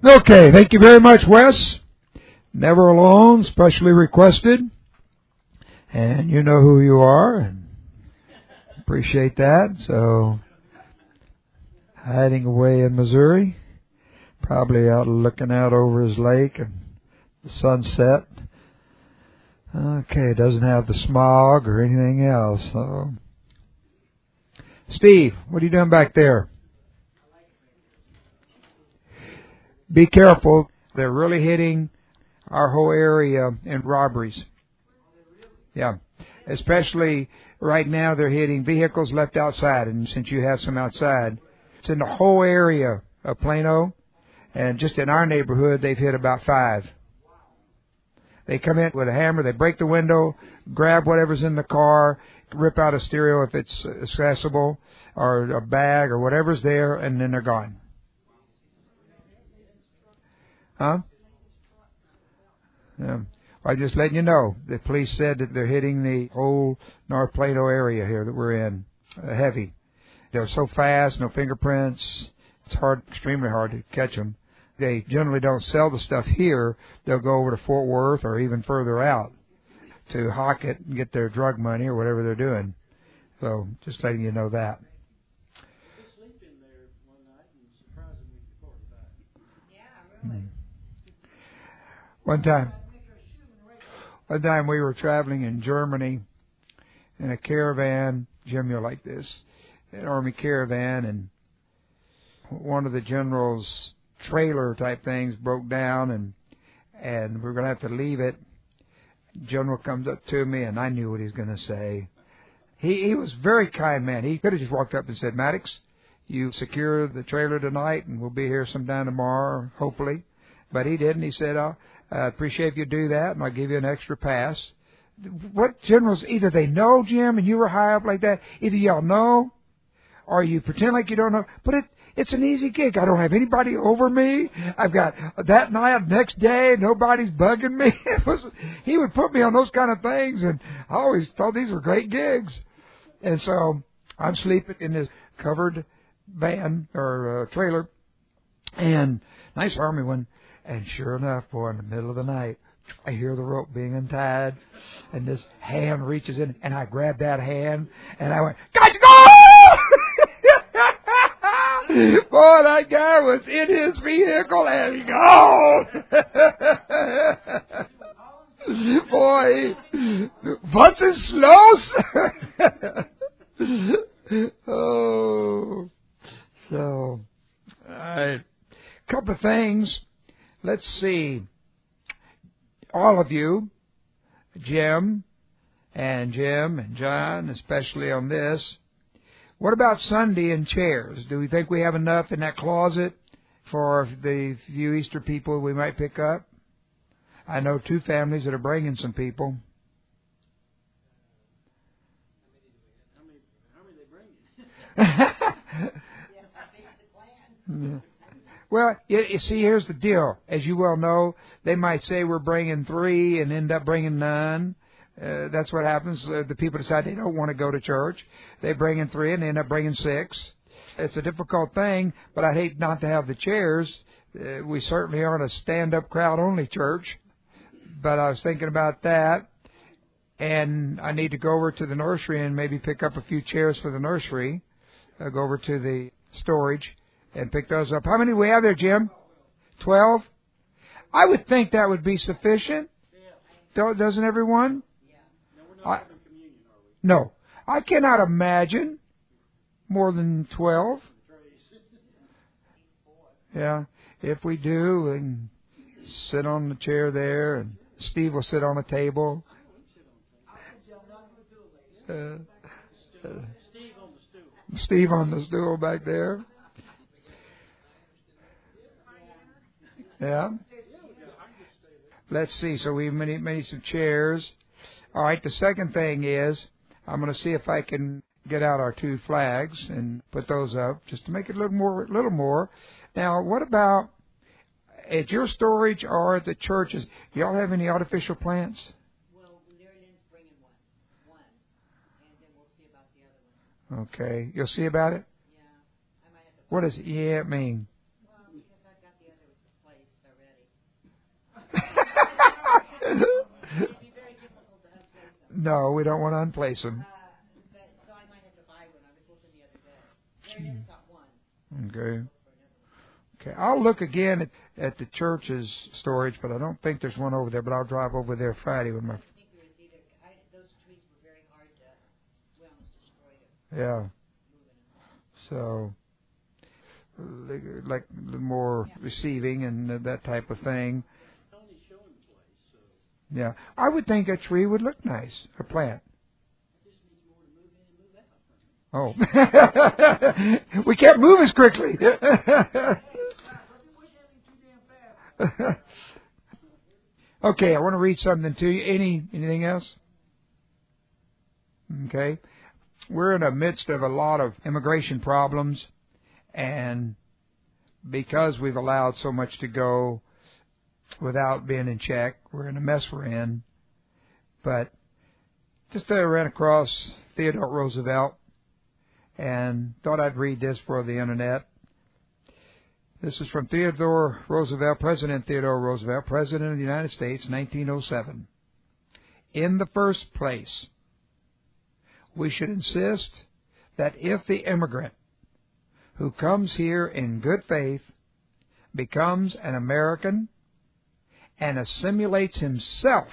Okay, thank you very much, Wes. Never alone, specially requested. And you know who you are, and appreciate that. So, hiding away in Missouri, probably out looking out over his lake and the sunset. Okay, doesn't have the smog or anything else. So, Steve, what are you doing back there? Be careful. They're really hitting our whole area in robberies. Yeah. Especially right now they're hitting vehicles left outside. And since you have some outside, it's in the whole area of Plano. And just in our neighborhood, they've hit about 5. They come in with a hammer, they break the window, grab whatever's in the car, rip out a stereo if it's accessible, or a bag or whatever's there, and then they're gone. Huh? Yeah. I'm just letting you know. The police said that they're hitting the whole North Plano area here that we're in. Heavy. They're so fast, no fingerprints. It's hard, extremely hard to catch them. They generally don't sell the stuff here. They'll go over to Fort Worth or even further out to hawk it and get their drug money or whatever they're doing. So just letting you know that. One time we were traveling in Germany in a caravan. Jim, you'll like this. An army caravan, and one of the general's trailer type things broke down, and we're going to have to leave it. General comes up to me, and I knew what he was going to say. He was a very kind man. He could have just walked up and said, "Maddox, you secure the trailer tonight, and we'll be here sometime tomorrow, hopefully." But he didn't. He said, "I appreciate if you do that, and I'll give you an extra pass." What generals, either they know, Jim, and you were high up like that, either y'all know, or you pretend like you don't know. But it's an easy gig. I don't have anybody over me. I've got that night, next day, nobody's bugging me. He would put me on those kind of things, and I always thought these were great gigs. And so I'm sleeping in this covered van or trailer, and nice army one. And sure enough, boy, in the middle of the night, I hear the rope being untied, and this hand reaches in, and I grabbed that hand, and I went, "Got to go!" Boy, that guy was in his vehicle and gone. Boy, was ist los? Oh, so, all right. Couple of things. Let's see. All of you, Jim and John, especially on this. What about Sunday and chairs? Do we think we have enough in that closet for the few Easter people we might pick up? I know 2 families that are bringing some people. How many they bringing? Well, you see, here's the deal. As you well know, they might say we're bringing 3 and end up bringing none. That's what happens. The people decide they don't want to go to church. They bring in 3 and they end up bringing 6. It's a difficult thing, but I'd hate not to have the chairs. We certainly aren't a stand-up crowd-only church. But I was thinking about that, and I need to go over to the nursery and maybe pick up a few chairs for the nursery. I'll go over to the storage and pick those up. How many do we have there, Jim? 12? I would think that would be sufficient. Doesn't everyone? No. I cannot imagine more than 12. Yeah. If we do, and sit on the chair there, and Steve will sit on the table. Steve on the stool back there. Yeah. Let's see. So we made some chairs. All right. The second thing is I'm going to see if I can get out our 2 flags and put those up just to make it a little more. Now, what about at your storage or at the churches? Do y'all have any artificial plants? Well, Maryland's bringing one, and then we'll see about the other one. Okay. You'll see about it? Yeah. I might have to. What does it mean? Well, because I've got the other place No, we don't want to unplace them. But so I might have to buy one. I was looking the other day. Marionette's got one. Okay. Okay, I'll look again at the church's storage, but I don't think there's one over there. But I'll drive over there Friday with my. I think there was either. Those trees were very hard to. We almost destroyed them. Yeah. So, like more receiving and that type of thing. Yeah, I would think a tree would look nice, a plant. Oh, we can't move as quickly. Okay, I want to read something to you. Anything else? Okay, we're in the midst of a lot of immigration problems, and because we've allowed so much to go without being in check, we're in the mess we're in. But just I ran across Theodore Roosevelt and thought I'd read this for the internet. This is from Theodore Roosevelt, President Theodore Roosevelt, President of the United States, 1907. In the first place, we should insist that if the immigrant who comes here in good faith becomes an American and assimilates himself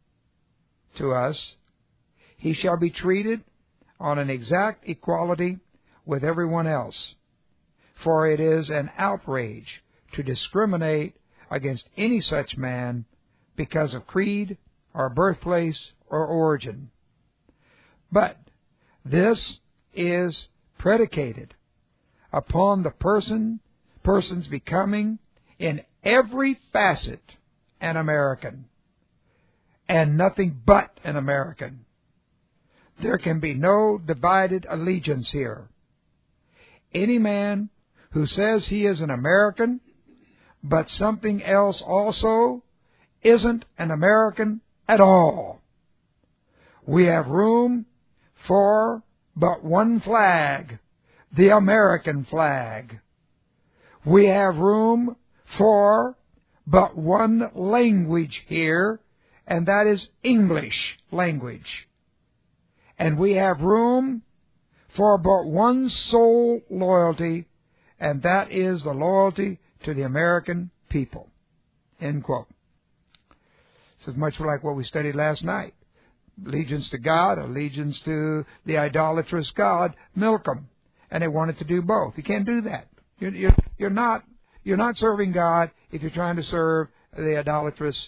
to us, he shall be treated on an exact equality with everyone else. For it is an outrage to discriminate against any such man because of creed or birthplace or origin. But this is predicated upon the person's becoming in every facet an American, and nothing but an American. There can be no divided allegiance here. Any man who says he is an American, but something else also, isn't an American at all. We have room for but one flag, the American flag. We have room for but one language here, and that is English language. And we have room for but one sole loyalty, and that is the loyalty to the American people. End quote. This is much like what we studied last night. Allegiance to God, allegiance to the idolatrous god, Milcom. And they wanted to do both. You can't do that. You're not serving God if you're trying to serve the idolatrous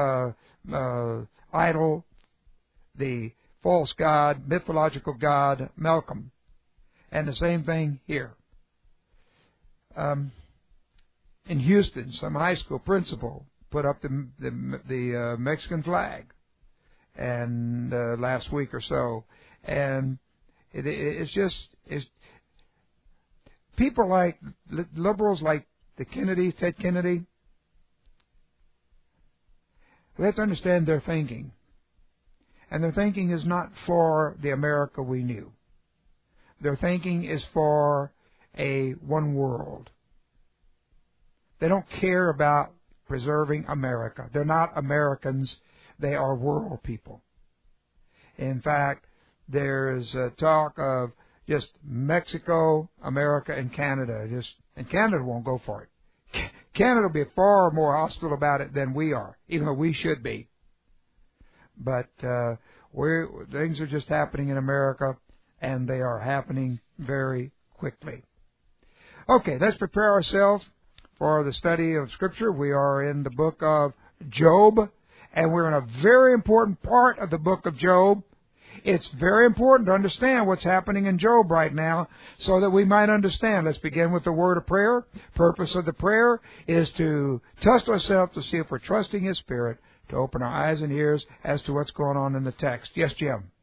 idol, the false god, mythological god, Milcom. And the same thing here. In Houston, some high school principal put up the Mexican flag, and last week or so, and it's people like liberals like the Kennedys, Ted Kennedy. We have to understand their thinking, and their thinking is not for the America we knew. Their thinking is for a one world. They don't care about preserving America. They're not Americans. They are world people. In fact, there's talk of just Mexico, America, and Canada. And Canada won't go for it. Canada will be far more hostile about it than we are, even though we should be. But things are just happening in America, and they are happening very quickly. Okay, let's prepare ourselves for the study of Scripture. We are in the book of Job, and we're in a very important part of the book of Job. It's very important to understand what's happening in Job right now so that we might understand. Let's begin with the word of prayer. Purpose of the prayer is to test ourselves to see if we're trusting His Spirit to open our eyes and ears as to what's going on in the text. Yes, Jim?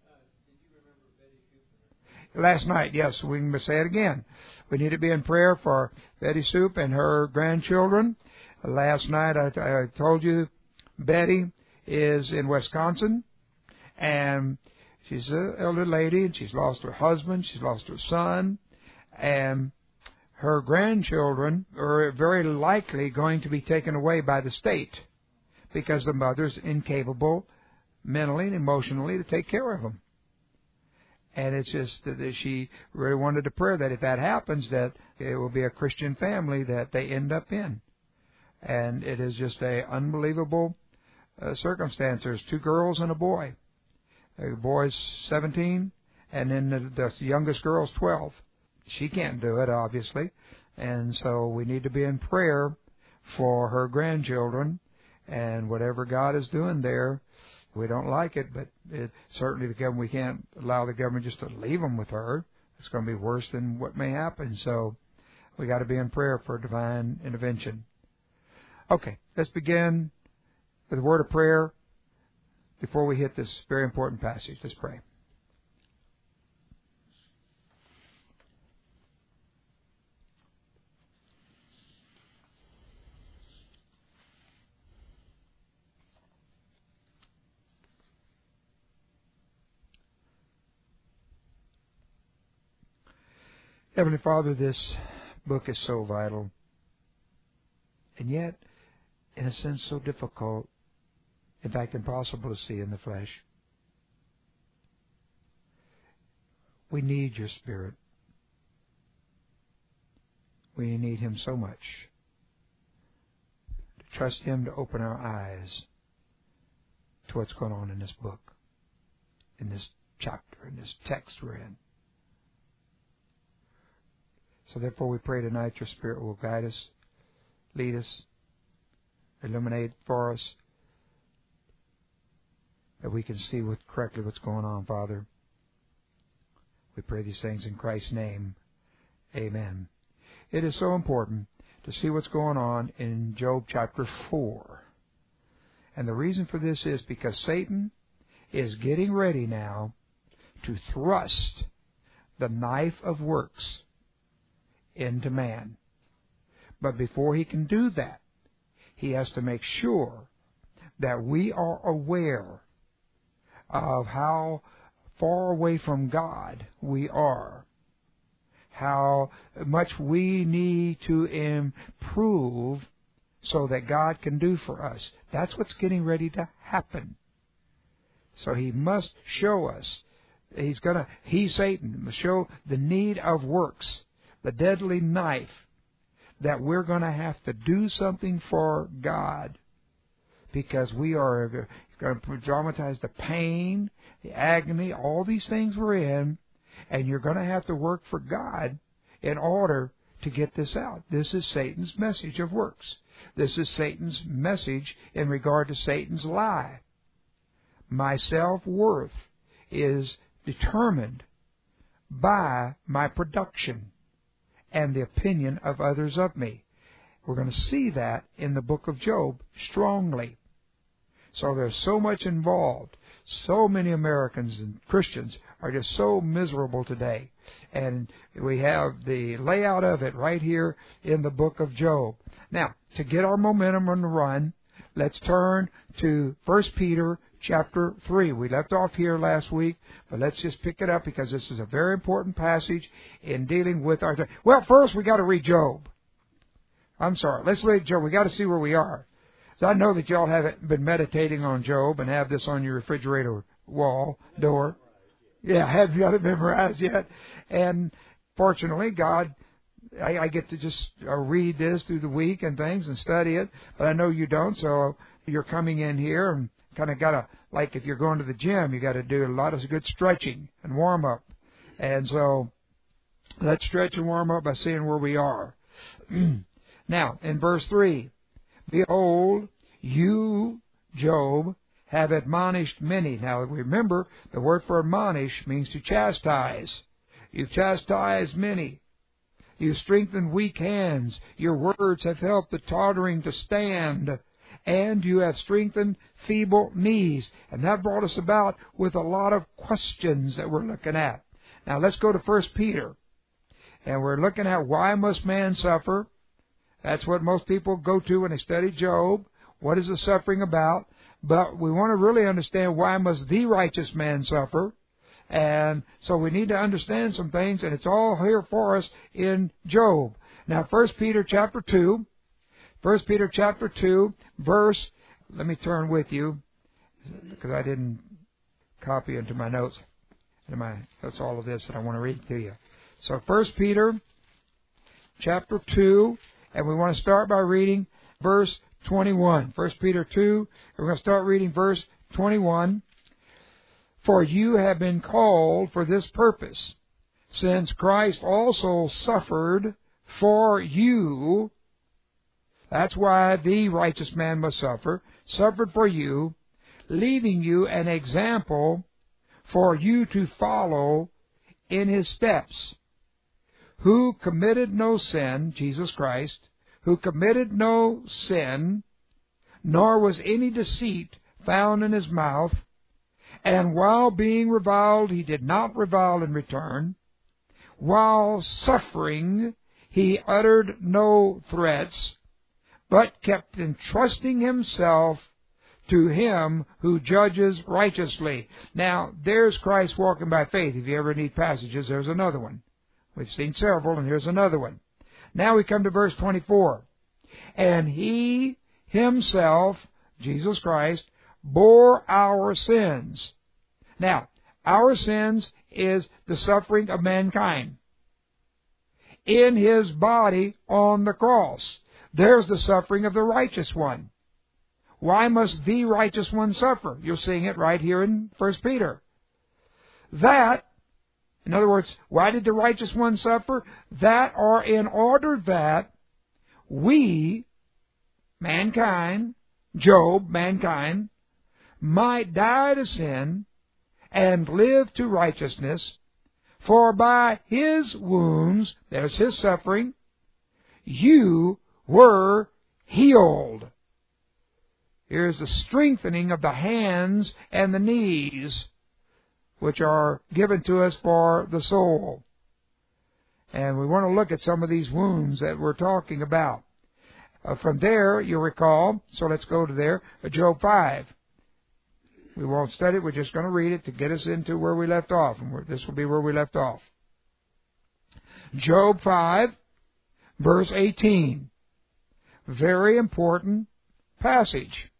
Last night, yes, we can say it again. We need to be in prayer for Betty Soup and her grandchildren. Last night, I told you Betty is in Wisconsin, and she's an elder lady, and she's lost her husband, she's lost her son, and her grandchildren are very likely going to be taken away by the state because the mother's incapable mentally and emotionally to take care of them. And it's just that she really wanted to pray that if that happens, that it will be a Christian family that they end up in. And it is just a unbelievable circumstance. There's 2 girls and a boy. The boy's 17, and then the youngest girl's 12. She can't do it, obviously. And so we need to be in prayer for her grandchildren, and whatever God is doing there, we don't like it, but certainly the government, we can't allow the government just to leave them with her. It's going to be worse than what may happen. So we got to be in prayer for divine intervention. Okay, let's begin with a word of prayer before we hit this very important passage. Let's pray. Heavenly Father, this book is so vital, and yet, in a sense, so difficult, in fact, impossible to see in the flesh. We need your Spirit. We need Him so much. To trust Him to open our eyes to what's going on in this book, in this chapter, in this text we're in. So therefore we pray tonight your Spirit will guide us, lead us, illuminate for us, that we can see correctly what's going on, Father. We pray these things in Christ's name. Amen. It is so important to see what's going on in Job chapter 4. And the reason for this is because Satan is getting ready now to thrust the knife of works into man. But before he can do that, he has to make sure that we are aware of how far away from God we are, how much we need to improve so that God can do for us. That's what's getting ready to happen. So he must show us. Satan, must show the need of works, the deadly knife, that we're going to have to do something for God, because we are going to dramatize the pain, the agony, all these things we're in, and you're going to have to work for God in order to get this out. This is Satan's message of works. This is Satan's message in regard to Satan's lie. My self-worth is determined by my production and the opinion of others of me. We're going to see that in the book of Job strongly. So there's so much involved. So many Americans and Christians are just so miserable today. And we have the layout of it right here in the book of Job. Now, to get our momentum on the run, let's turn to 1 Peter chapter 3. We left off here last week, but let's just pick it up because this is a very important passage in dealing with our... Well, first we got to read Job. I'm sorry. Let's read Job. We got to see where we are. So I know that y'all haven't been meditating on Job and have this on your refrigerator wall, door. Yeah, have you got it memorized yet? And fortunately, God, I get to just read this through the week and things and study it, but I know you don't, so you're coming in here and kind of got to, like if you're going to the gym, you got to do a lot of good stretching and warm up. And so let's stretch and warm up by seeing where we are. Now, in verse 3, behold, you, Job, have admonished many. Now, remember, the word for admonish means to chastise. You've chastised many. You've strengthened weak hands. Your words have helped the tottering to stand. And you have strengthened feeble knees. And that brought us about with a lot of questions that we're looking at. Now, let's go to 1 Peter. And we're looking at why must man suffer? That's what most people go to when they study Job. What is the suffering about? But we want to really understand why must the righteous man suffer. And so we need to understand some things, and it's all here for us in Job. Now, 1 Peter chapter 2, verse, let me turn with you, because I didn't copy into my notes. That's all of this that I want to read to you. So 1 Peter chapter 2, and we want to start by reading verse 21. 1 Peter 2, and we're going to start reading verse 21. For you have been called for this purpose, since Christ also suffered for you. That's why the righteous man must suffer, suffered for you, leaving you an example for you to follow in his steps, who committed no sin, Jesus Christ, who committed no sin, nor was any deceit found in his mouth, and while being reviled, he did not revile in return. While suffering, he uttered no threats, but kept entrusting himself to him who judges righteously. Now, there's Christ walking by faith. If you ever need passages, there's another one. We've seen several, and here's another one. Now we come to verse 24. And he himself, Jesus Christ, bore our sins. Now, our sins is the suffering of mankind in his body on the cross. There's the suffering of the righteous one. Why must the righteous one suffer? You're seeing it right here in 1 Peter. That, in other words, why did the righteous one suffer? That or in order that we, mankind, Job, mankind, might die to sin and live to righteousness, for by his wounds, there's his suffering, you were healed. Here's the strengthening of the hands and the knees, which are given to us for the soul. And we want to look at some of these wounds that we're talking about. From there, you'll recall, so let's go to there, Job 5. We won't study it, we're just going to read it to get us into where we left off. And this will be where we left off. Job 5, verse 18. Very important passage.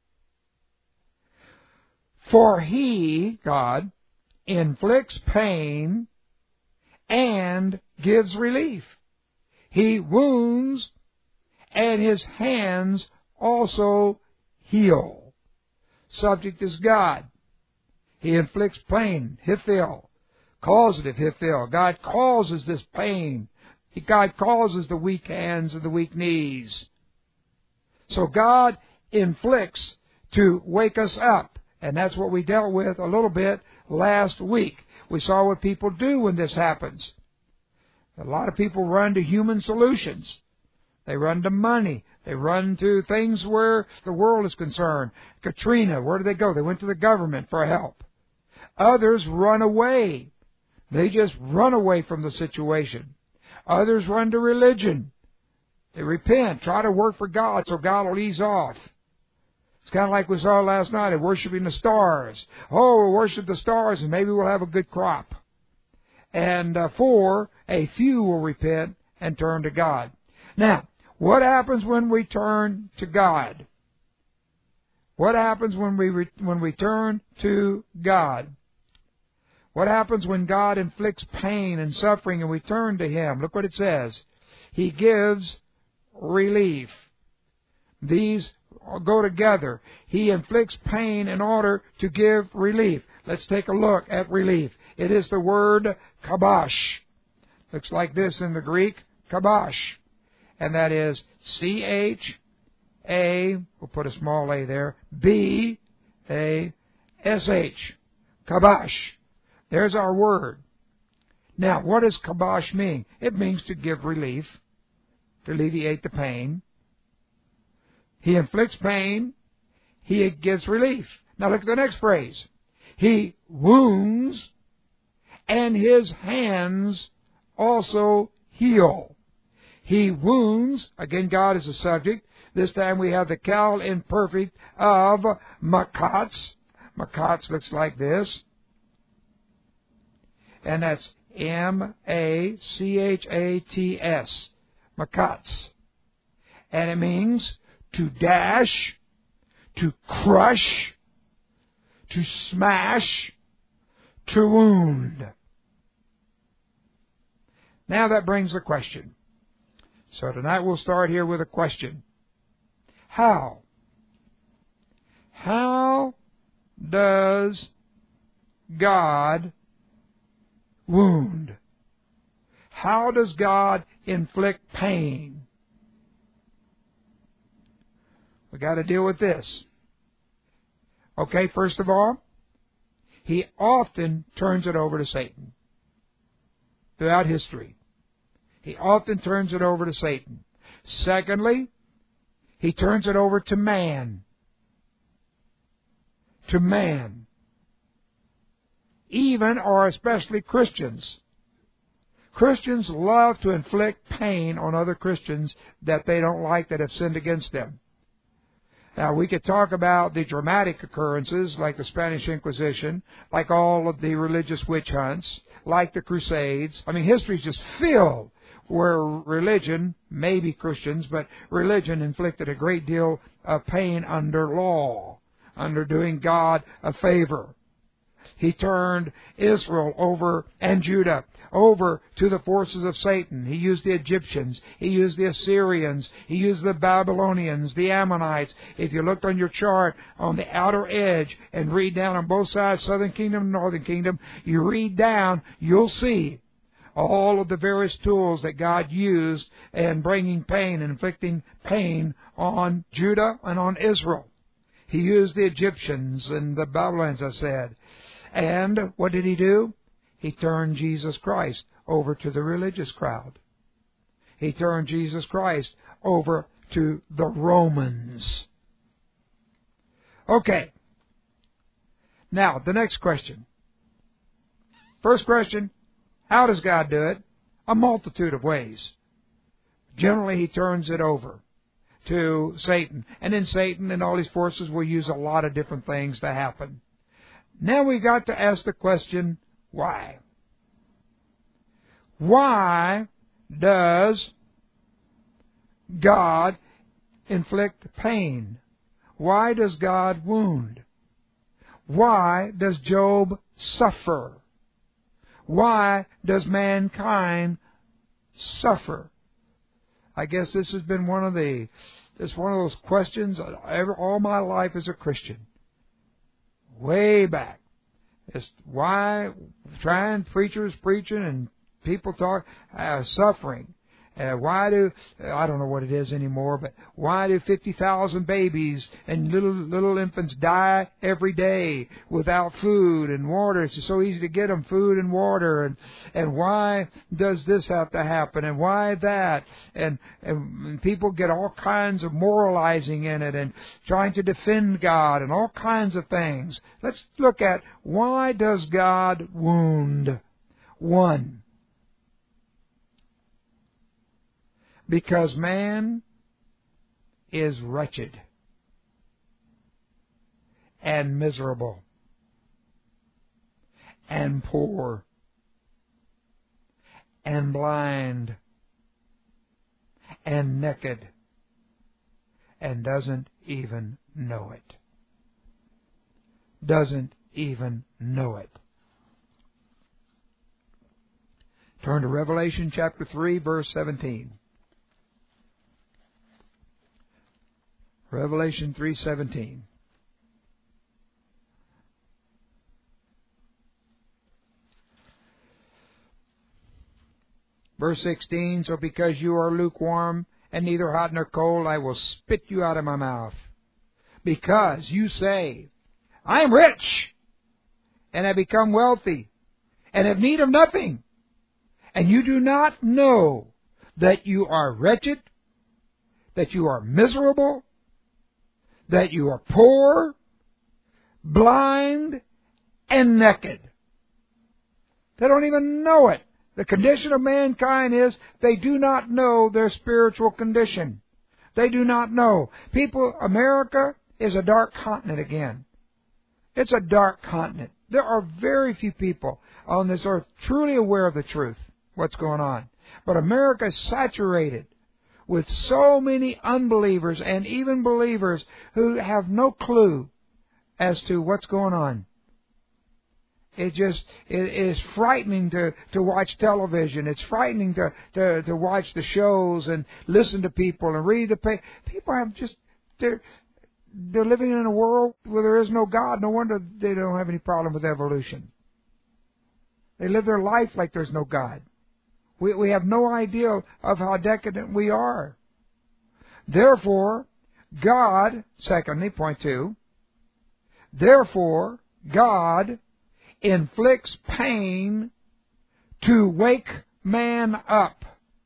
For he, God, inflicts pain and gives relief. He wounds, and his hands also heal. Subject is God. He inflicts pain, hifil, causative hifil. God causes this pain. God causes the weak hands and the weak knees. So God inflicts to wake us up. And that's what we dealt with a little bit last week. We saw what people do when this happens. A lot of people run to human solutions. They run to money. They run to things where the world is concerned. Katrina, where did they go? They went to the government for help. Others run away. They just run away from the situation. Others run to religion. They repent, try to work for God so God will ease off. It's kind of like we saw last night of worshiping the stars. Oh, we'll worship the stars and maybe we'll have a good crop. And a few will repent and turn to God. Now, what happens when we turn to God? What happens when we turn to God? What happens when God inflicts pain and suffering and we turn to Him? Look what it says. He gives relief. These go together. He inflicts pain in order to give relief. Let's take a look at relief. It is the word kabash. Looks like this in the Greek, kabash. And that is C-H-A, we'll put a small a there, B-A-S-H. Kabash. There's our word. Now, what does kabash mean? It means to give relief, to alleviate the pain. He inflicts pain. He gives relief. Now look at the next phrase. He wounds, and his hands also heal. He wounds. Again, God is the subject. This time we have the cal imperfect of makats. Makats looks like this. And that's M-A-C-H-A-T-S. Makats. And it means to dash, to crush, to smash, to wound. Now that brings a question. So tonight we'll start here with a question. How? How does God wound? How does God inflict pain? We've got to deal with this. Okay, first of all, He often turns it over to Satan. Throughout history, He often turns it over to Satan. Secondly, He turns it over to man. To man. Even or especially Christians. Christians love to inflict pain on other Christians that they don't like, that have sinned against them. Now, we could talk about the dramatic occurrences like the Spanish Inquisition, like all of the religious witch hunts, like the Crusades. I mean, history's just filled where religion, maybe Christians, but religion inflicted a great deal of pain under law, under doing God a favor. He turned Israel over and Judah over to the forces of Satan. He used the Egyptians. He used the Assyrians. He used the Babylonians, the Ammonites. If you looked on your chart on the outer edge and read down on both sides, southern kingdom and northern kingdom, you read down, you'll see all of the various tools that God used in bringing pain and inflicting pain on Judah and on Israel. He used the Egyptians and the Babylonians, I said. And what did He do? He turned Jesus Christ over to the religious crowd. He turned Jesus Christ over to the Romans. Okay. Now, the next question. First question, how does God do it? A multitude of ways. Generally, He turns it over to Satan. And then Satan and all his forces will use a lot of different things to happen. Now we've got to ask the question, why? Why does God inflict pain? Why does God wound? Why does Job suffer? Why does mankind suffer? I guess this has been one of those questions all my life as a Christian. Way back. It's why preachers preaching and people talk suffering. Why do, I don't know what it is anymore, but why do 50,000 babies and little infants die every day without food and water? It's so easy to get them food and water. And why does this have to happen? And why that? And people get all kinds of moralizing in it and trying to defend God and all kinds of things. Let's look at, why does God wound? 1. Because man is wretched and miserable and poor and blind and naked and doesn't even know it. Doesn't even know it. Turn to Revelation chapter 3, verse 17. Revelation 3:17. Verse 16, so because you are lukewarm and neither hot nor cold, I will spit you out of my mouth. Because you say, I am rich and have become wealthy and have need of nothing. And you do not know that you are wretched, that you are miserable, that you are poor, blind, and naked. They don't even know it. The condition of mankind is they do not know their spiritual condition. They do not know. America is a dark continent again. It's a dark continent. There are very few people on this earth truly aware of the truth, what's going on. But America is saturated with so many unbelievers and even believers who have no clue as to what's going on. It is frightening to watch television. It's frightening to watch the shows and listen to people and read the paper. People have they're living in a world where there is no God. No wonder they don't have any problem with evolution. They live their life like there's no God. We have no idea of how decadent we are. Therefore, God, secondly, point 2, therefore, God inflicts pain to wake man up.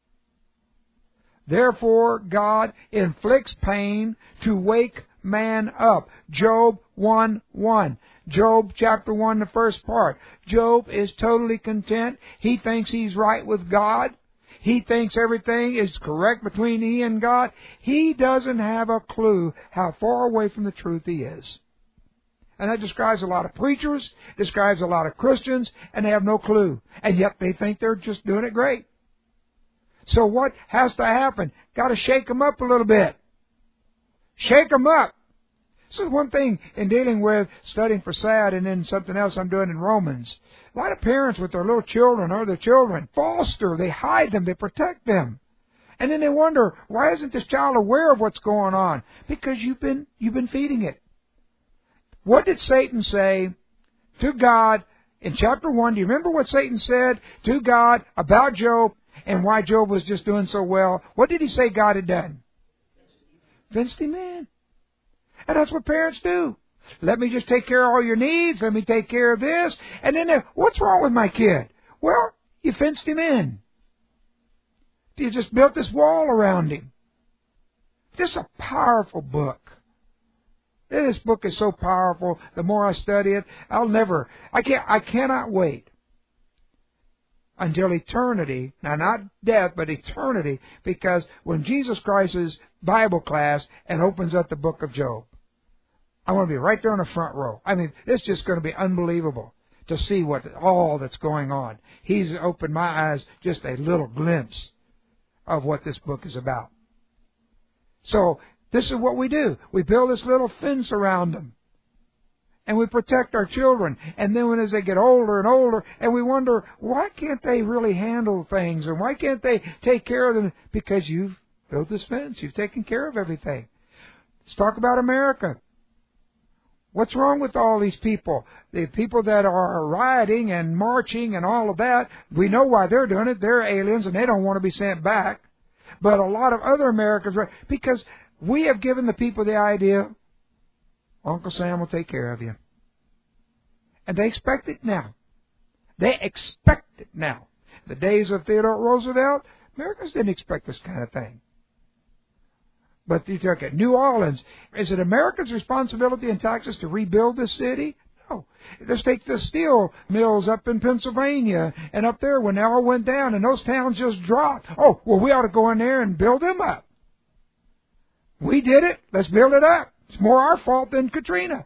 Therefore, God inflicts pain to wake man up. Job 1:1. Job chapter 1, the first part. Job is totally content. He thinks he's right with God. He thinks everything is correct between he and God. He doesn't have a clue how far away from the truth he is. And that describes a lot of preachers, describes a lot of Christians, and they have no clue. And yet they think they're just doing it great. So what has to happen? Got to shake them up a little bit. Shake them up. This is one thing in dealing with studying for SAD and then something else I'm doing in Romans. A lot of parents with their little children or their children foster, they hide them, they protect them. And then they wonder, why isn't this child aware of what's going on? Because you've been feeding it. What did Satan say to God in chapter 1? Do you remember what Satan said to God about Job and why Job was just doing so well? What did he say God had done? Fenced him in. And that's what parents do. Let me just take care of all your needs. Let me take care of this. And then, what's wrong with my kid? Well, you fenced him in. You just built this wall around him. This is a powerful book. This book is so powerful. The more I study it, I cannot wait until eternity. Now, not death, but eternity, because when Jesus Christ's Bible class and opens up the book of Job, I want to be right there in the front row. I mean, it's just going to be unbelievable to see all that's going on. He's opened my eyes just a little glimpse of what this book is about. So, this is what we do. We build this little fence around them. And we protect our children. And then as they get older and older, and we wonder, why can't they really handle things? And why can't they take care of them? Because you've built this fence. You've taken care of everything. Let's talk about America. What's wrong with all these people? The people that are rioting and marching and all of that, we know why they're doing it. They're aliens and they don't want to be sent back. But a lot of other Americans, because we have given the people the idea, Uncle Sam will take care of you. And they expect it now. They expect it now. The days of Theodore Roosevelt, Americans didn't expect this kind of thing. But you look at New Orleans. Is it America's responsibility in Texas to rebuild this city? No. Let's take the steel mills up in Pennsylvania and up there when they all went down and those towns just dropped. Oh, well, we ought to go in there and build them up. We did it. Let's build it up. It's more our fault than Katrina.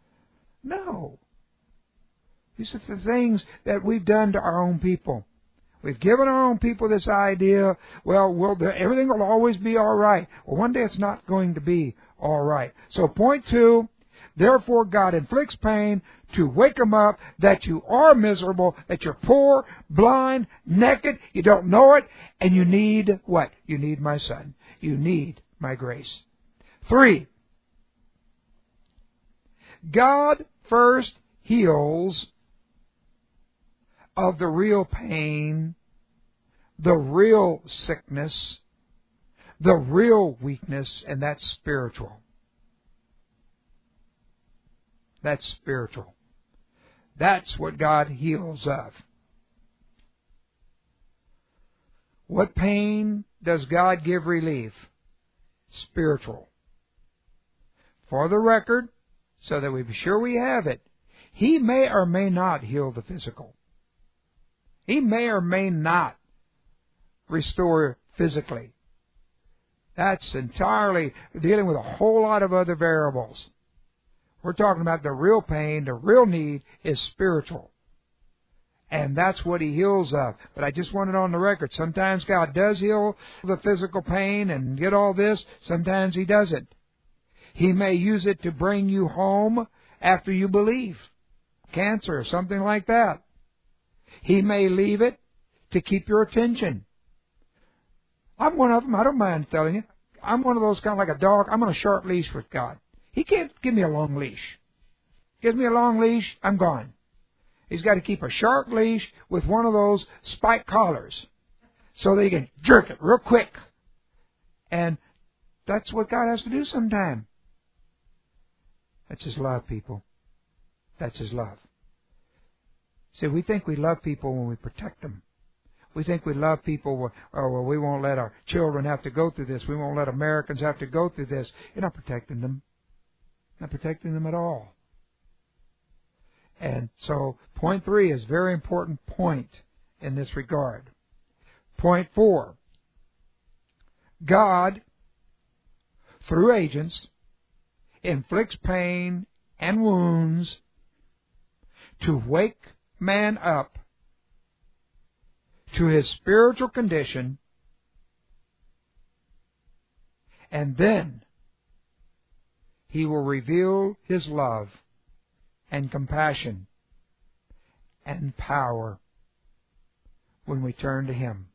No. These are the things that we've done to our own people. We've given our own people this idea, everything will always be all right. Well, one day it's not going to be all right. So point 2, therefore God inflicts pain to wake them up that you are miserable, that you're poor, blind, naked, you don't know it, and you need what? You need my Son. You need my grace. 3, God first heals of the real pain, the real sickness, the real weakness, and that's spiritual. That's spiritual. That's what God heals of. What pain does God give relief? Spiritual. For the record, so that we be sure we have it, He may or may not heal the physical. He may or may not restore physically. That's entirely dealing with a whole lot of other variables. We're talking about the real pain, the real need is spiritual. And that's what He heals of. But I just want it on the record. Sometimes God does heal the physical pain and get all this. Sometimes He doesn't. He may use it to bring you home after you believe. Cancer or something like that. He may leave it to keep your attention. I'm one of them. I don't mind telling you. I'm one of those kind of like a dog. I'm on a short leash with God. He can't give me a long leash. Gives me a long leash, I'm gone. He's got to keep a short leash with one of those spike collars so that he can jerk it real quick. And that's what God has to do sometime. That's His love, people. That's His love. See, we think we love people when we protect them. We think we love people, we won't let our children have to go through this. We won't let Americans have to go through this. You're not protecting them. Not protecting them at all. And so, point 3 is a very important point in this regard. Point 4. God, through agents, inflicts pain and wounds to wake man up to his spiritual condition, and then He will reveal His love and compassion and power when we turn to Him,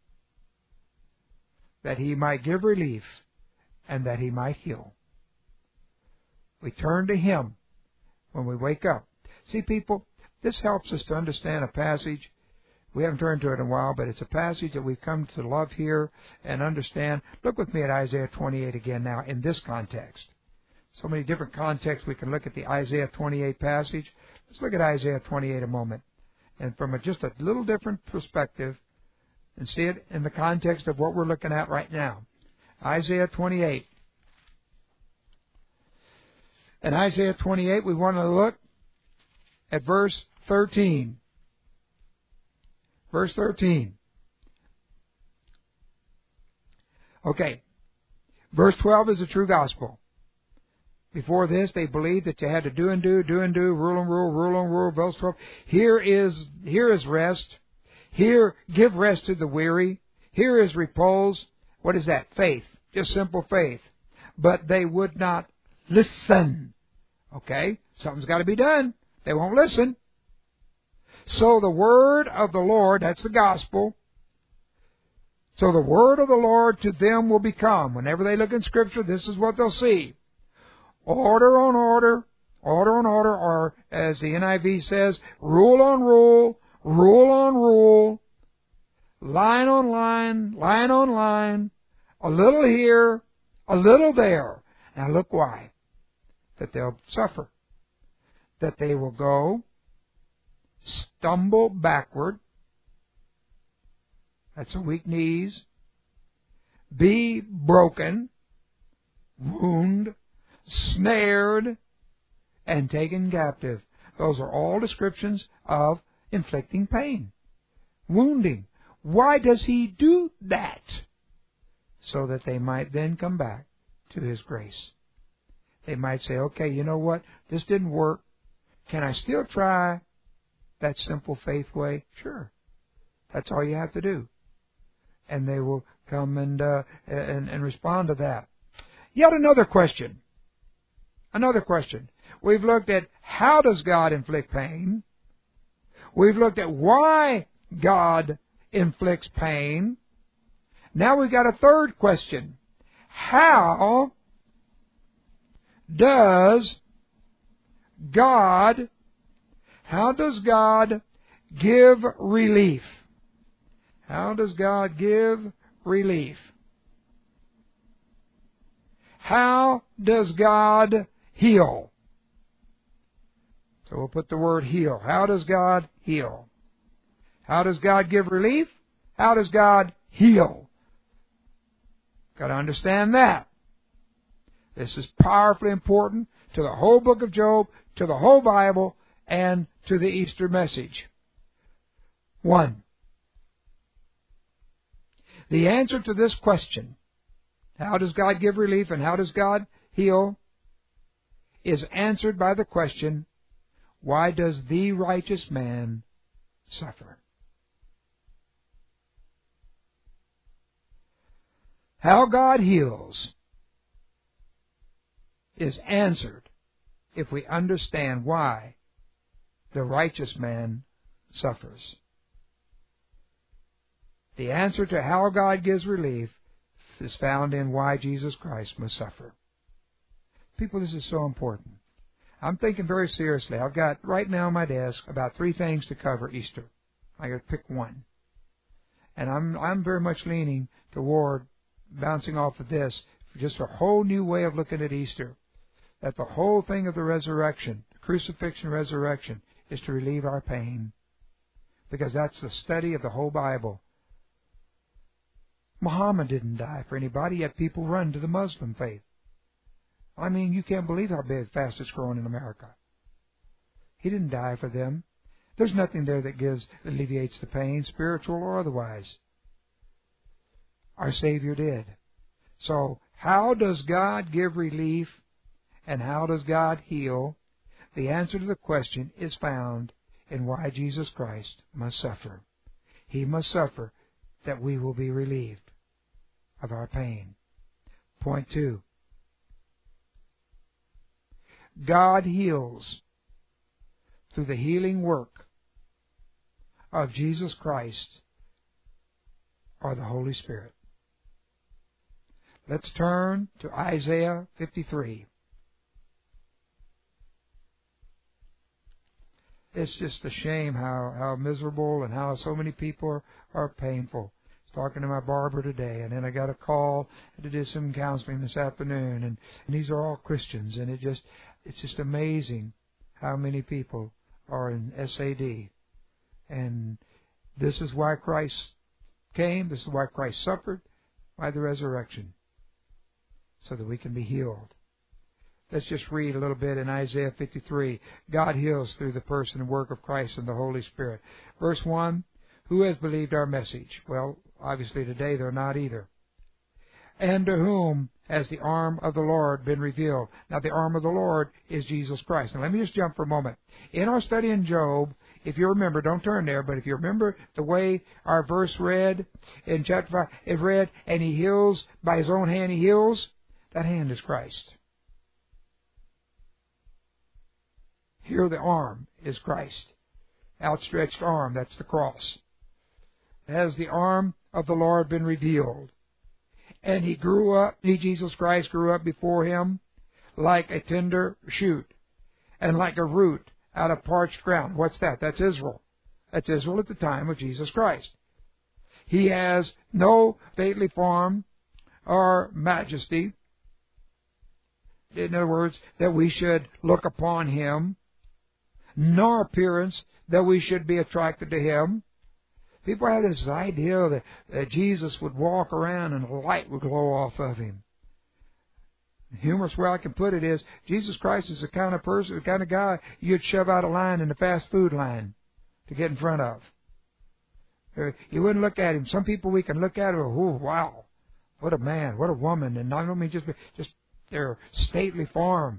that He might give relief and that He might heal. We turn to Him when we wake up. See, people, this helps us to understand a passage. We haven't turned to it in a while, but it's a passage that we've come to love here and understand. Look with me at Isaiah 28 again now in this context. So many different contexts we can look at the Isaiah 28 passage. Let's look at Isaiah 28 a moment. And from just a little different perspective and see it in the context of what we're looking at right now. Isaiah 28. In Isaiah 28, we want to look at verse 13. Verse 13. Okay. Verse 12 is the true gospel. Before this, they believed that you had to do and do, rule and rule, rule and rule. Verse 12. Here is rest. Here, give rest to the weary. Here is repose. What is that? Faith. Just simple faith. But they would not listen. Okay? Something's got to be done. They won't listen. So the word of the Lord, that's the gospel. So the word of the Lord to them will become, whenever they look in Scripture, this is what they'll see. Order on order, order on order, or as the NIV says, rule on rule, rule on rule, line on line, line on line, a little here, a little there. Now look why. That they'll suffer. That they will go, stumble backward. That's the weak knees. Be broken, wound, snared, and taken captive. Those are all descriptions of inflicting pain, wounding. Why does He do that? So that they might then come back to His grace. They might say, okay, you know what? This didn't work. Can I still try that simple faith way? Sure. That's all you have to do. And they will come and respond to that. Yet another question. Another question. We've looked at how does God inflict pain. We've looked at why God inflicts pain. Now we've got a third question. How does God give relief? How does God give relief? How does God heal? So we'll put the word heal. How does God heal? How does God give relief? How does God heal? Got to understand that. This is powerfully important to the whole book of Job, to the whole Bible, and to the Easter message. 1. The answer to this question, how does God give relief and how does God heal, is answered by the question, why does the righteous man suffer? How God heals is answered if we understand why the righteous man suffers. The answer to how God gives relief is found in why Jesus Christ must suffer. People, this is so important. I'm thinking very seriously. I've got right now on my desk about 3 things to cover Easter. I got to pick one. And I'm very much leaning toward bouncing off of this for just a whole new way of looking at Easter. That the whole thing of the resurrection, the crucifixion, resurrection, is to relieve our pain. Because that's the study of the whole Bible. Muhammad didn't die for anybody, yet people run to the Muslim faith. I mean, you can't believe how big, fast it's growing in America. He didn't die for them. There's nothing there that alleviates the pain, spiritual or otherwise. Our Savior did. So, how does God give relief and how does God heal? The answer to the question is found in why Jesus Christ must suffer. He must suffer that we will be relieved of our pain. Point 2. God heals through the healing work of Jesus Christ or the Holy Spirit. Let's turn to Isaiah 53. It's just a shame how miserable and how so many people are painful. I was talking to my barber today, and then I got a call to do some counseling this afternoon, and these are all Christians, and it's just amazing how many people are in SAD. And this is why Christ came, this is why Christ suffered, by the resurrection, so that we can be healed. Let's just read a little bit in Isaiah 53. God heals through the person and work of Christ and the Holy Spirit. Verse 1, who has believed our message? Well, obviously today they're not either. And to whom has the arm of the Lord been revealed? Now the arm of the Lord is Jesus Christ. Now let me just jump for a moment. In our study in Job, if you remember, don't turn there, but if you remember the way our verse read in chapter 5, it read, and he heals, by his own hand he heals. That hand is Christ. Here the arm is Christ. Outstretched arm, that's the cross. Has the arm of the Lord been revealed? And he grew up, Jesus Christ grew up before him like a tender shoot and like a root out of parched ground. What's that? That's Israel. That's Israel at the time of Jesus Christ. He has no stately form or majesty. In other words, that we should look upon him, nor appearance that we should be attracted to him. People have this idea that Jesus would walk around and a light would glow off of him. The humorous way I can put it is, Jesus Christ is the kind of person, the kind of guy you'd shove out a line in the fast food line to get in front of. You wouldn't look at him. Some people we can look at and go, oh, wow, what a man, what a woman. And I don't mean just their stately form.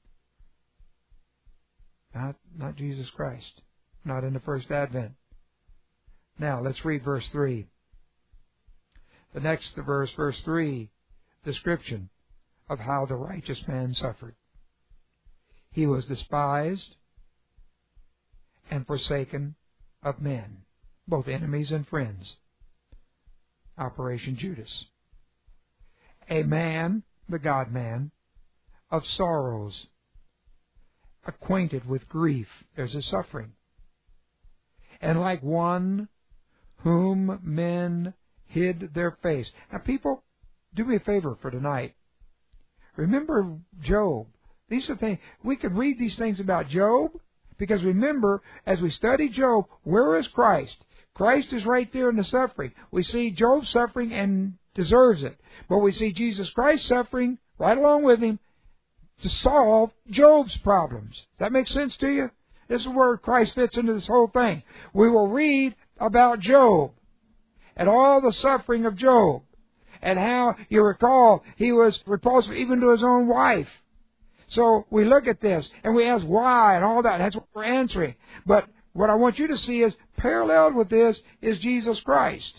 Not Jesus Christ. Not in the first advent. Now, let's read verse 3. The next verse, verse 3, description of how the righteous man suffered. He was despised and forsaken of men, both enemies and friends. Operation Judas. A man, the God-man, of sorrows, acquainted with grief. There's a suffering. And like one whom men hid their face. Now, people, do me a favor for tonight. Remember Job. These are things, we could read these things about Job, because remember, as we study Job, where is Christ? Christ is right there in the suffering. We see Job suffering and deserves it. But we see Jesus Christ suffering right along with him to solve Job's problems. Does that make sense to you? This is where Christ fits into this whole thing. We will read about Job and all the suffering of Job and how, you recall, he was repulsive even to his own wife. So we look at this and we ask why and all that. That's what we're answering. But what I want you to see is paralleled with this is Jesus Christ.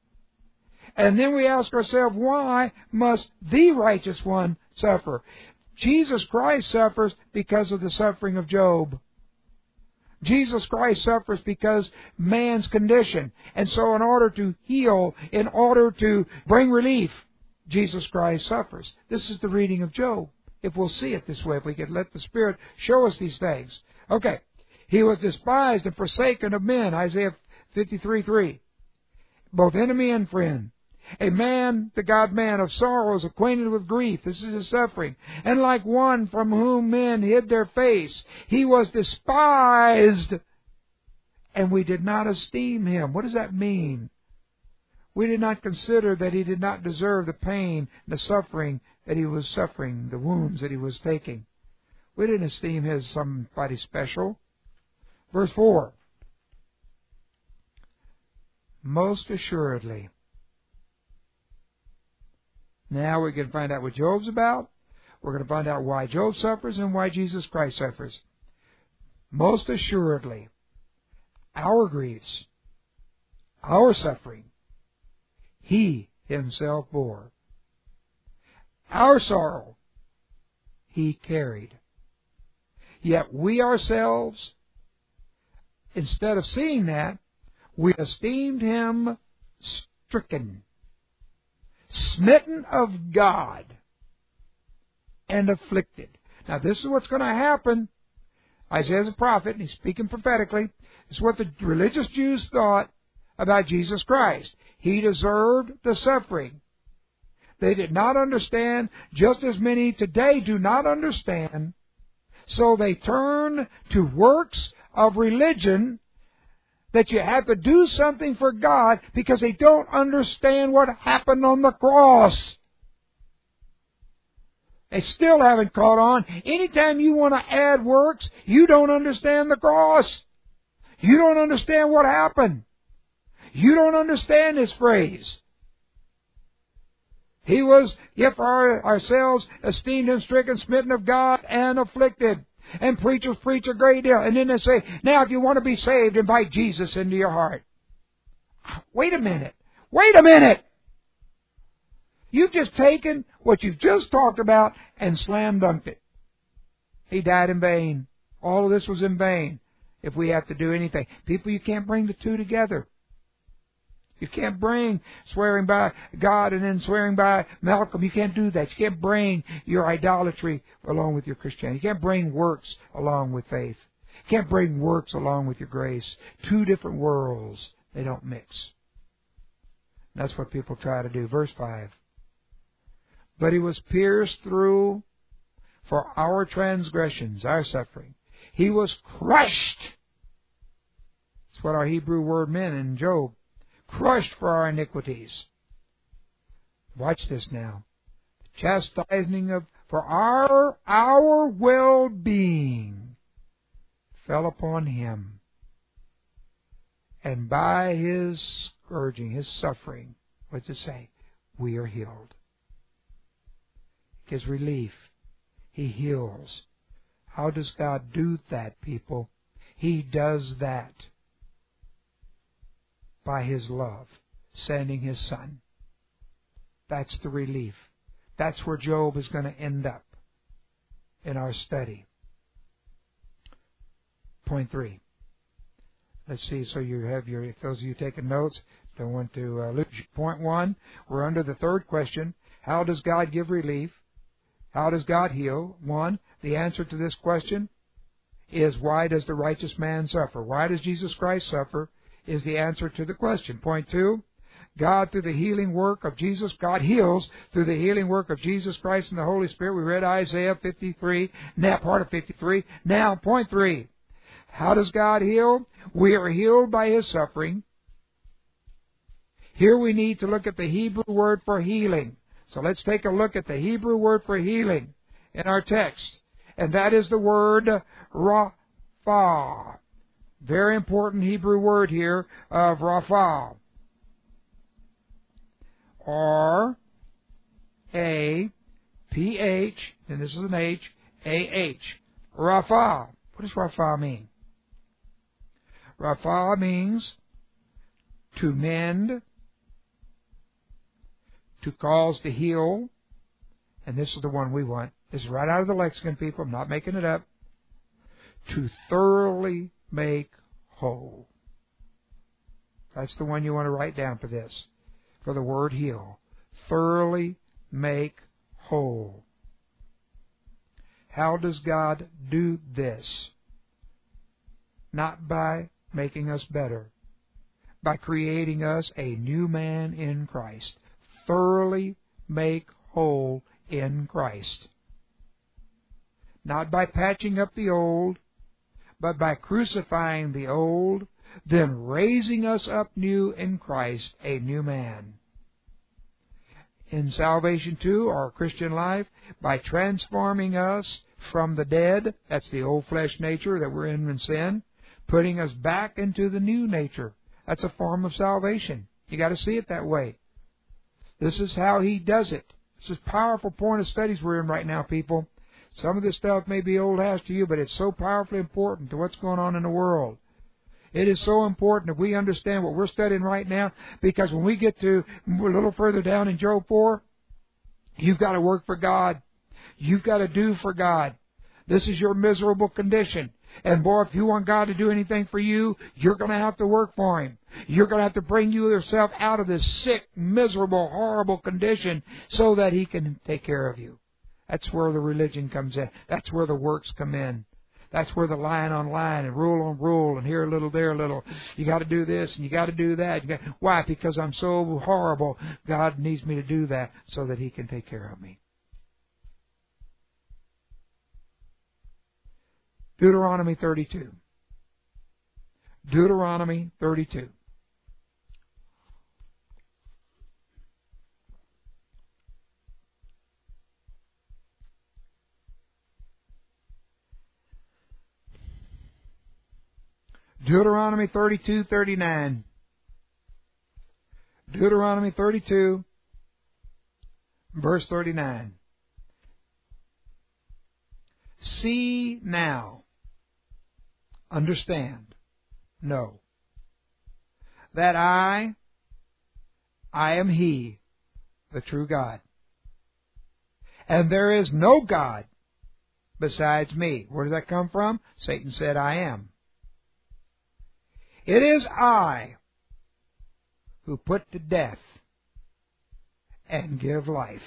And then we ask ourselves, why must the righteous one suffer? Jesus Christ suffers because of the suffering of Job. Jesus Christ suffers because man's condition. And so in order to heal, in order to bring relief, Jesus Christ suffers. This is the reading of Job. If we'll see it this way, if we could let the Spirit show us these things. Okay. He was despised and forsaken of men, Isaiah 53:3. Both enemy and friend. A man, the God-man of sorrows, acquainted with grief. This is his suffering. And like one from whom men hid their face, he was despised, and we did not esteem him. What does that mean? We did not consider that he did not deserve the pain, the suffering that he was suffering, the wounds that he was taking. We didn't esteem him as somebody special. Verse 4. Most assuredly. Now we can find out what Job's about. We're going to find out why Job suffers and why Jesus Christ suffers. Most assuredly, our griefs, our suffering, He Himself bore. Our sorrow, He carried. Yet we ourselves, instead of seeing that, we esteemed Him stricken, smitten of God, and afflicted. Now this is what's going to happen. Isaiah's a prophet, and he's speaking prophetically. This is what the religious Jews thought about Jesus Christ. He deserved the suffering. They did not understand, just as many today do not understand. So they turn to works of religion that you have to do something for God because they don't understand what happened on the cross. They still haven't caught on. Anytime you want to add works, you don't understand the cross. You don't understand what happened. You don't understand this phrase. He was, yet for ourselves, esteemed Him stricken, smitten of God, and afflicted. And preachers preach a great deal. And then they say, now if you want to be saved, invite Jesus into your heart. Wait a minute. Wait a minute. You've just taken what you've just talked about and slam dunked it. He died in vain. All of this was in vain if we have to do anything. People, you can't bring the two together. You can't bring swearing by God and then swearing by Malcolm. You can't do that. You can't bring your idolatry along with your Christianity. You can't bring works along with faith. You can't bring works along with your grace. Two different worlds. They don't mix. And that's what people try to do. Verse 5. But He was pierced through for our transgressions, our suffering. He was crushed. That's what our Hebrew word meant in Job. Crushed for our iniquities. Watch this now. The chastising for our well-being fell upon Him. And by His scourging, His suffering, what does it say? We are healed. His relief. He heals. How does God do that, people? He does that by His love, sending His Son. That's the relief. That's where Job is going to end up in our study. Point 3. Let's see, so you have your, if those of you taking notes, don't want to lose. Point 1, we're under the third question. How does God give relief? How does God heal? 1, the answer to this question is, why does the righteous man suffer? Why does Jesus Christ suffer? Is the answer to the question. Point 2, God through the healing work of Jesus, God heals through the healing work of Jesus Christ and the Holy Spirit. We read Isaiah 53, now part of 53. Now, point 3, how does God heal? We are healed by His suffering. Here we need to look at the Hebrew word for healing. So let's take a look at the Hebrew word for healing in our text. And that is the word Rapha. Very important Hebrew word here of Rapha. R-A-P-H, and this is an H, A-H. Rapha. What does Rapha mean? Rapha means to mend, to cause to heal, and this is the one we want, This is right out of the lexicon, people. I'm not making it up. To thoroughly make whole. That's the one you want to write down for this. For the word heal. Thoroughly make whole. How does God do this? Not by making us better. By creating us a new man in Christ. Thoroughly make whole in Christ. Not by patching up the old, but by crucifying the old, then raising us up new in Christ, a new man. In salvation too, our Christian life, by transforming us from the dead, that's the old flesh nature that we're in sin, putting us back into the new nature. That's a form of salvation. You got to see it that way. This is how He does it. This is a powerful point of studies we're in right now, people. Some of this stuff may be old hat to you, but it's so powerfully important to what's going on in the world. It is so important that we understand what we're studying right now, because when we get to a little further down in Job 4, you've got to work for God. You've got to do for God. This is your miserable condition. And boy, if you want God to do anything for you, you're going to have to work for Him. You're going to have to bring yourself out of this sick, miserable, horrible condition so that He can take care of you. That's where the religion comes in. That's where the works come in. That's where the line on line and rule on rule and here a little, there a little. You got to do this and you got to do that. Why? Because I'm so horrible. God needs me to do that so that He can take care of me. Deuteronomy 32. Deuteronomy 32. Deuteronomy 32:39. Deuteronomy 32, verse 39. See now, understand, know, that I am He, the true God. And there is no God besides me. Where does that come from? Satan said, I am. It is I who put to death and give life.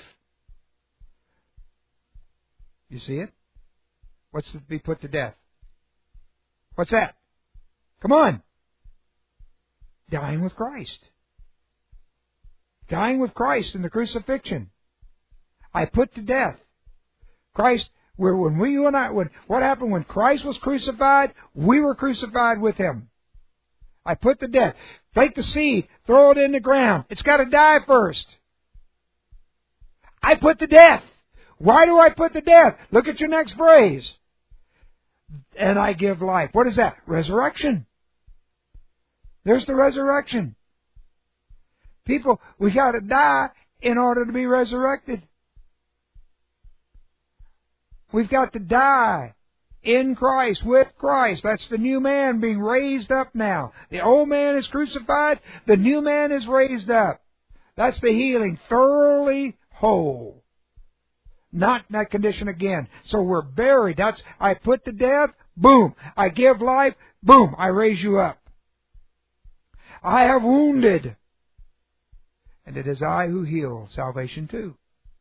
You see it? What's to be put to death? What's that? Come on. Dying with Christ. Dying with Christ in the crucifixion. I put to death. Christ, what happened when Christ was crucified? We were crucified with Him. I put to death. Take the seed, throw it in the ground. It's got to die first. I put to death. Why do I put to death? Look at your next phrase. And I give life. What is that? Resurrection. There's the resurrection. People, we got to die in order to be resurrected. We've got to die in Christ, with Christ. That's the new man being raised up now. The old man is crucified. The new man is raised up. That's the healing. Thoroughly whole. Not in that condition again. So we're buried. That's, I put to death. Boom. I give life. Boom. I raise you up. I have wounded. And it is I who heal. Salvation too.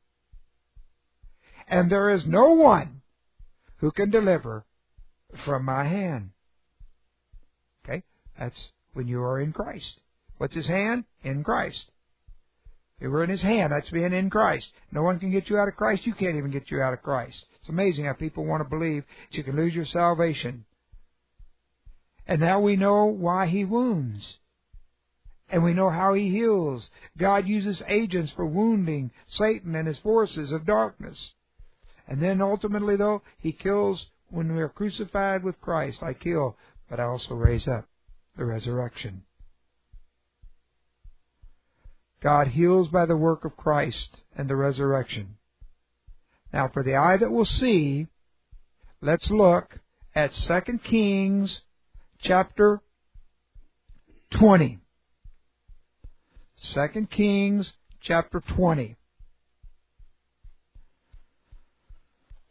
And there is no one who can deliver from my hand. Okay? That's when you are in Christ. What's His hand? In Christ. If we're in His hand, that's being in Christ. No one can get you out of Christ. You can't even get you out of Christ. It's amazing how people want to believe that you can lose your salvation. And now we know why He wounds. And we know how He heals. God uses agents for wounding Satan and his forces of darkness. And then ultimately, though, He kills when we are crucified with Christ. I kill, but I also raise up. The resurrection. God heals by the work of Christ and the resurrection. Now, for the eye that will see, let's look at 2 Kings chapter 20. 2 Kings chapter 20.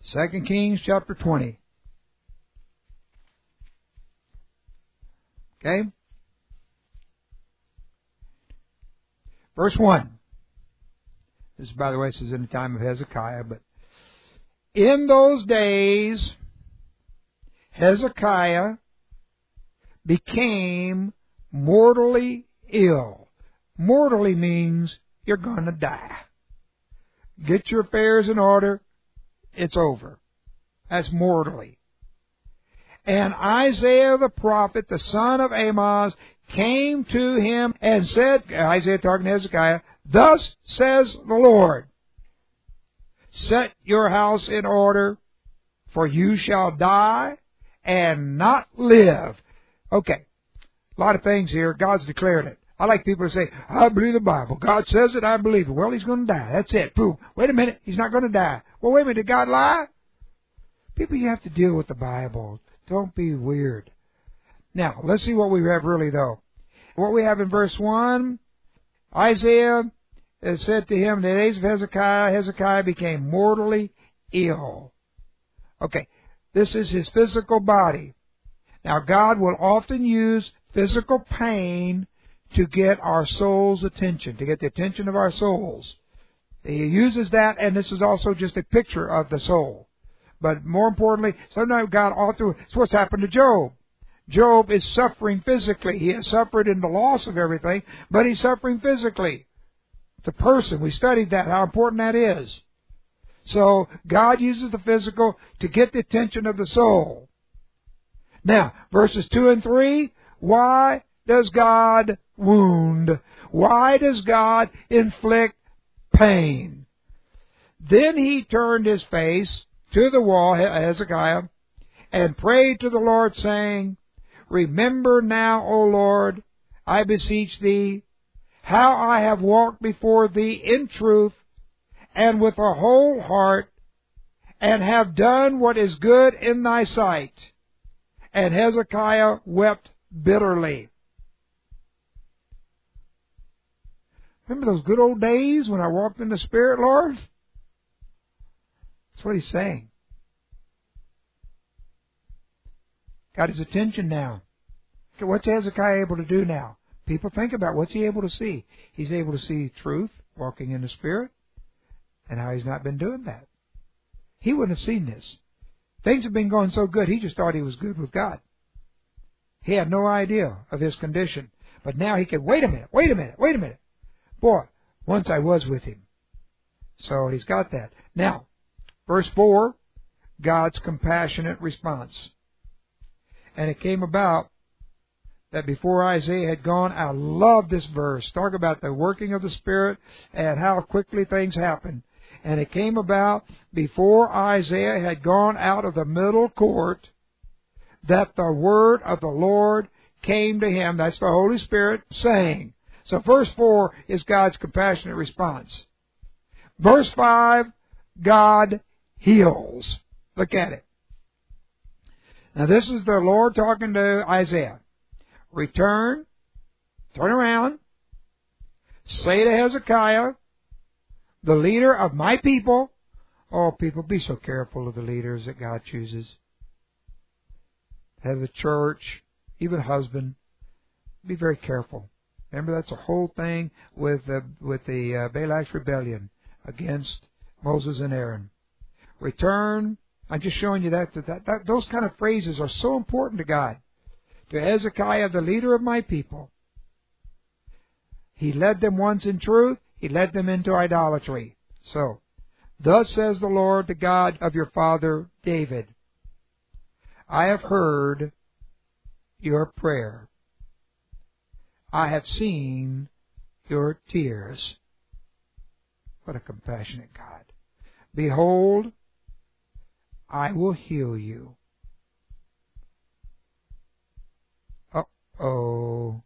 2 Kings chapter 20. Okay? Verse 1. This, by the way, this is in the time of Hezekiah, but in those days, Hezekiah became mortally ill. Mortally means you're going to die. Get your affairs in order. It's over. That's mortally. And Isaiah the prophet, the son of Amoz, came to him and said, Isaiah talking to Hezekiah, "Thus says the Lord, set your house in order, for you shall die and not live." Okay, a lot of things here. God's declared it. I like people to say, "I believe the Bible. God says it, I believe it." Well, he's going to die. That's it. Boom. Wait a minute. He's not going to die. Well, wait a minute. Did God lie? People, you have to deal with the Bible. Don't be weird. Now, let's see what we have really, though. What we have in verse 1, Isaiah said to him, in the days of Hezekiah, Hezekiah became mortally ill. Okay, this is his physical body. Now, God will often use physical pain to get our soul's attention, to get the attention of our souls. He uses that, and this is also just a picture of the soul. But more importantly, sometimes God also, it's what's happened to Job. Job is suffering physically. He has suffered in the loss of everything, but he's suffering physically. It's a person. We studied that, how important that is. So God uses the physical to get the attention of the soul. Now, verses 2 and 3, why does God wound? Why does God inflict pain? Then he turned his face to the wall, Hezekiah, and prayed to the Lord, saying, "Remember now, O Lord, I beseech thee, how I have walked before thee in truth and with a whole heart, and have done what is good in thy sight." And Hezekiah wept bitterly. Remember those good old days when I walked in the Spirit, Lord? That's what he's saying. Got his attention now. What's Hezekiah able to do now? People think about what's he able to see. He's able to see truth, walking in the Spirit, and how he's not been doing that. He wouldn't have seen this. Things have been going so good, he just thought he was good with God. He had no idea of his condition. But now he can, wait a minute. Boy, once I was with him. So he's got that. Now, verse 4, God's compassionate response. And it came about that before Isaiah had gone, I love this verse. Talk about the working of the Spirit and how quickly things happen. And it came about before Isaiah had gone out of the middle court that the word of the Lord came to him. That's the Holy Spirit saying. So verse 4 is God's compassionate response. Verse 5, God heals. Look at it. Now this is the Lord talking to Isaiah. Return, turn around, say to Hezekiah, the leader of my people. Oh, people, be so careful of the leaders that God chooses. Head of the church, even husband. Be very careful. Remember, that's the whole thing with the Balak's rebellion against Moses and Aaron. Return. I'm just showing you that those kind of phrases are so important to God. To Hezekiah, the leader of my people. He led them once in truth. He led them into idolatry. So, thus says the Lord, the God of your father David, I have heard your prayer. I have seen your tears. What a compassionate God. Behold, I will heal you. Uh-oh.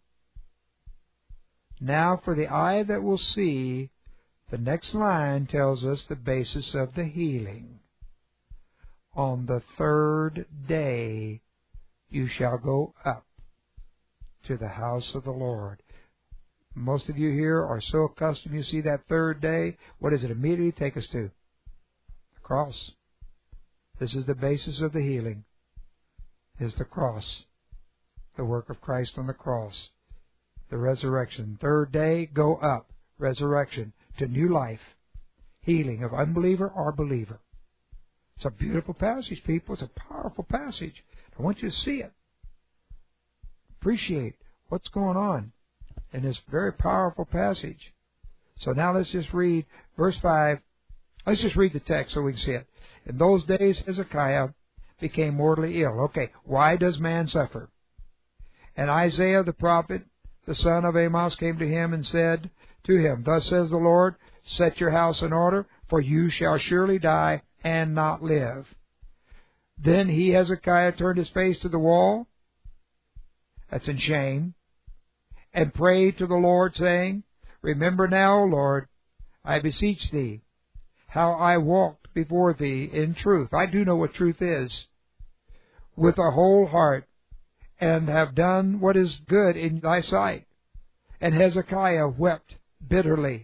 Now for the eye that will see, the next line tells us the basis of the healing. On the third day you shall go up to the house of the Lord. Most of you here are so accustomed, you see that third day. What does it immediately take us to? The cross. This is the basis of the healing, is the cross, the work of Christ on the cross, the resurrection. Third day, go up, resurrection, to new life, healing of unbeliever or believer. It's a beautiful passage, people. It's a powerful passage. I want you to see it. Appreciate what's going on in this very powerful passage. So now let's just read verse 5. Let's just read the text so we can see it. In those days, Hezekiah became mortally ill. Okay, why does man suffer? And Isaiah the prophet, the son of Amos, came to him and said to him, Thus says the Lord, set your house in order, for you shall surely die and not live. Then he, Hezekiah, turned his face to the wall, that's in shame, and prayed to the Lord, saying, Remember now, O Lord, I beseech thee, how I walked before thee in truth. I do know what truth is, with a whole heart, and have done what is good in thy sight. And Hezekiah wept bitterly.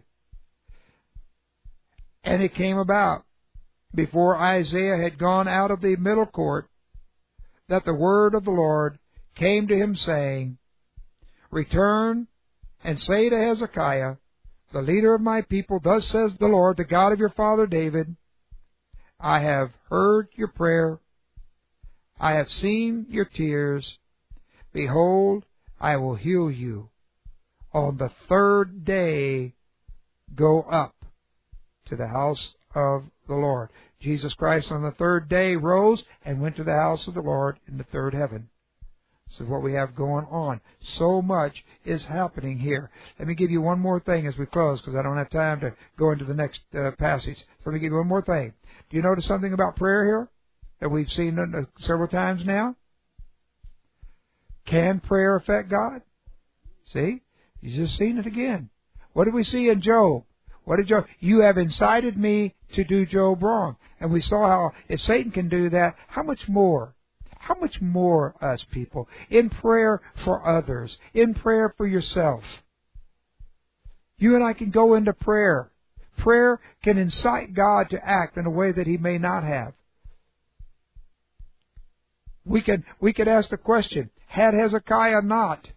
And it came about, before Isaiah had gone out of the middle court, that the word of the Lord came to him, saying, Return and say to Hezekiah, the leader of my people, Thus says the Lord, the God of your father David, I have heard your prayer, I have seen your tears. Behold, I will heal you. On the third day, go up to the house of the Lord. Jesus Christ on the third day rose and went to the house of the Lord in the third heaven. This is what we have going on. So much is happening here. Let me give you one more thing as we close, because I don't have time to go into the next passage. So let me give you one more thing. Do you notice something about prayer here that we've seen several times now? Can prayer affect God? See? You just seen it again. What did we see in Job? What did Job? You have incited me to do Job wrong. And we saw how if Satan can do that, how much more? How much more us people? In prayer for others. In prayer for yourself. You and I can go into prayer. Prayer can incite God to act in a way that He may not have. We could ask the question, had Hezekiah not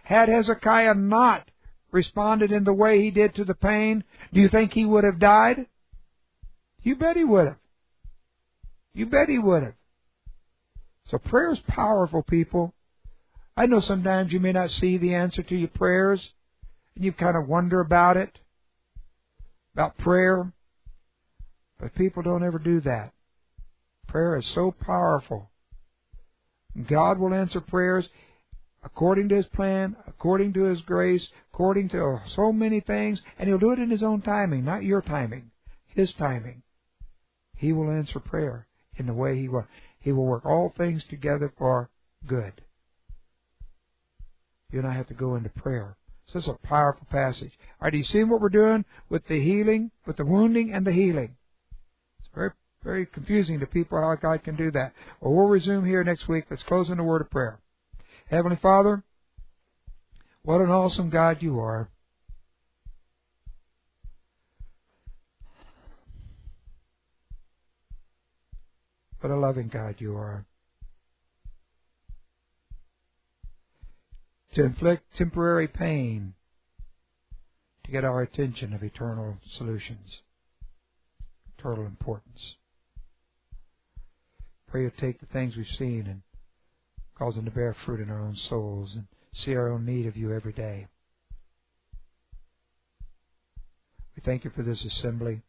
responded in the way he did to the pain, do you think he would have died? You bet he would have. You bet he would have. So prayer is powerful, people. I know sometimes you may not see the answer to your prayers, and you kind of wonder about it, about prayer. But people don't ever do that. Prayer is so powerful. God will answer prayers according to His plan, according to His grace, according to so many things, and He'll do it in His own timing, not your timing, His timing. He will answer prayer in the way He will. He will work all things together for good. You and I have to go into prayer. So this is a powerful passage. All right, do you see what we're doing with the healing, with the wounding and the healing? It's very, very confusing to people how God can do that. Well, we'll resume here next week. Let's close in a word of prayer. Heavenly Father, what an awesome God you are. What a loving God you are. To inflict temporary pain to get our attention of eternal solutions, eternal importance. Pray you take the things we've seen and cause them to bear fruit in our own souls and see our own need of you every day. We thank you for this assembly.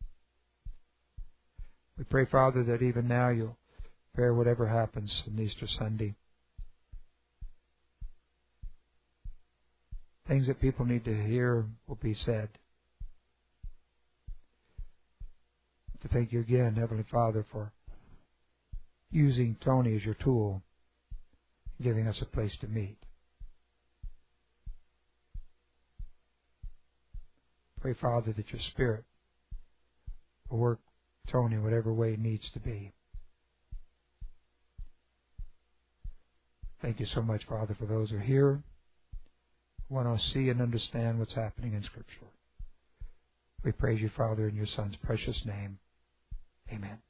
We pray, Father, that even now you'll bear whatever happens on Easter Sunday. Things that people need to hear will be said. To thank you again, Heavenly Father, for using Tony as your tool, giving us a place to meet. Pray, Father, that your Spirit will work Tony whatever way it needs to be. Thank you so much, Father, for those who are here, who want to see and understand what's happening in Scripture. We praise you, Father, in your Son's precious name. Amen.